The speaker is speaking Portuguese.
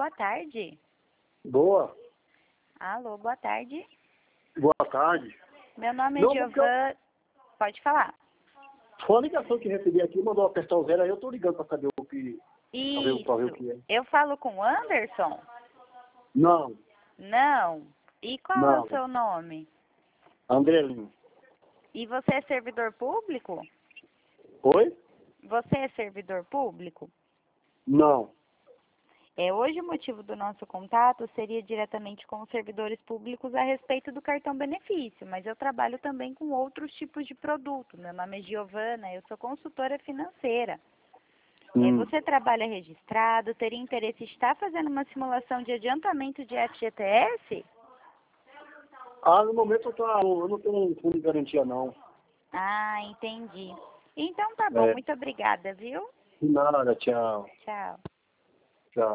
boa tarde. Boa. Alô, boa tarde. Boa tarde. Meu nome é Não, Giovana. Pode falar. Foi a ligação que recebi aqui, mandou apertar o zero, aí eu tô ligando pra saber o que... Pra ver o Isso. que é. Eu falo com o Anderson? Não, Não. E qual é não. o seu nome? Andrelinho. E você é servidor público? Oi? Você é servidor público? Não. Hoje o motivo do nosso contato seria diretamente com os servidores públicos a respeito do cartão benefício, mas eu trabalho também com outros tipos de produto. Meu nome é Giovana, eu sou consultora financeira. Você trabalha registrado, teria interesse em estar fazendo uma simulação de adiantamento de FGTS? No momento eu não tenho um fundo de garantia, não. Ah, entendi. Então tá bom, É. muito obrigada, viu? De nada, tchau. Tchau.